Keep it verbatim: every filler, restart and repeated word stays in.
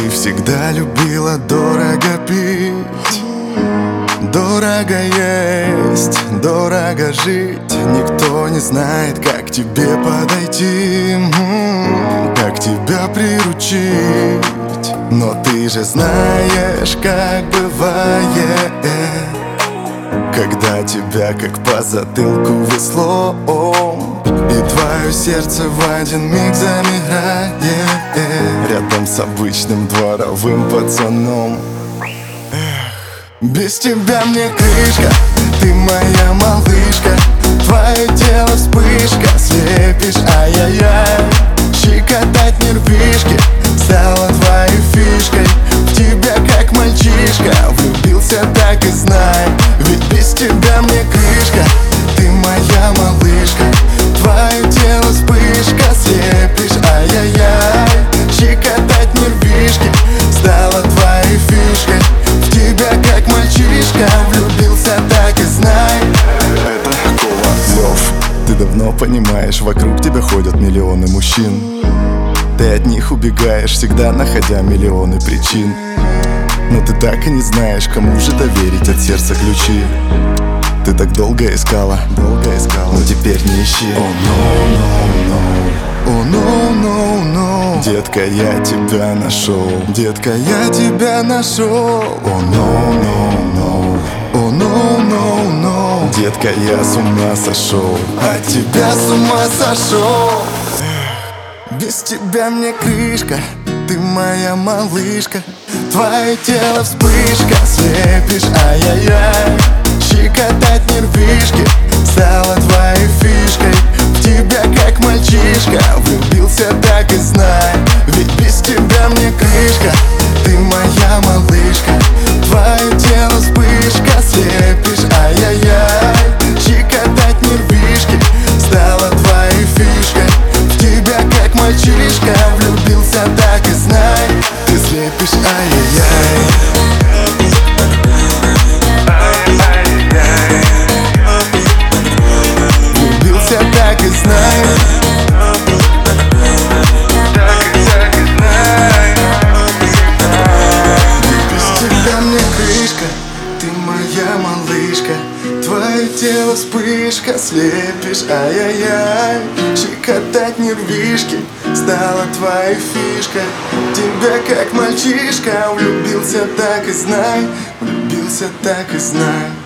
Ты всегда любила дорого пить, дорого есть, дорого жить. Никто не знает, как тебе подойти, как тебя приручить. Но ты же знаешь, как бывает, когда тебя как по затылку весло, и твое сердце в один миг замирает рядом с обычным дворовым пацаном. Без тебя мне крышка, ты моя малышка. Твое тело вспышка, слепишь, ай-яй-яй. Щекотать нервишки стала твоей фишкой. В тебя как мальчишка влюбился, так и знай. Ведь без тебя мне крышка, ты моя малышка. Твое тело вспышка, слепишь, ай-яй-яй. Щекотать нервишки стала твоей фишкой. В тебя как мальчишка влюбился, так и знай. Это Ковалев. Ты давно понимаешь, вокруг тебя ходят миллионы мужчин. Ты от них убегаешь, всегда находя миллионы причин. Но ты так и не знаешь, кому же доверить от сердца ключи. Ты так долго искала, долго искала, но теперь не ищи. О, oh, no, no, no. О, oh, no, no, no. Детка, я тебя нашел. Детка, я тебя нашел. О, oh, no, no, no. О, oh, no, no, no. Детка, я с ума сошел. От тебя с ума сошел. Без тебя мне крышка, ты моя малышка. Твое тело вспышка, слепишь, ай-яй-яй. Щекотать нервишки стала твоей фишкой. В тебя как мальчишка влюбился, так и знай. Ведь без тебя мне крышка, ты моя малышка. Твое тело вспышка, слепишь, ай-яй-яй. Щекотать нервишки стала твоей фишкой. В тебя как мальчишка влюбился, так и знай. Ты слепишь, ай-яй-яй. Влюбился, так и знай. Так и знай. Без тебя мне крышка, ты моя малышка. Твое тело вспышка, слепишь, ай-яй-яй. Щекотать нервишки стала твоей фишкой. Тебя как мальчишка влюбился, так и знай. Влюбился, так и знай.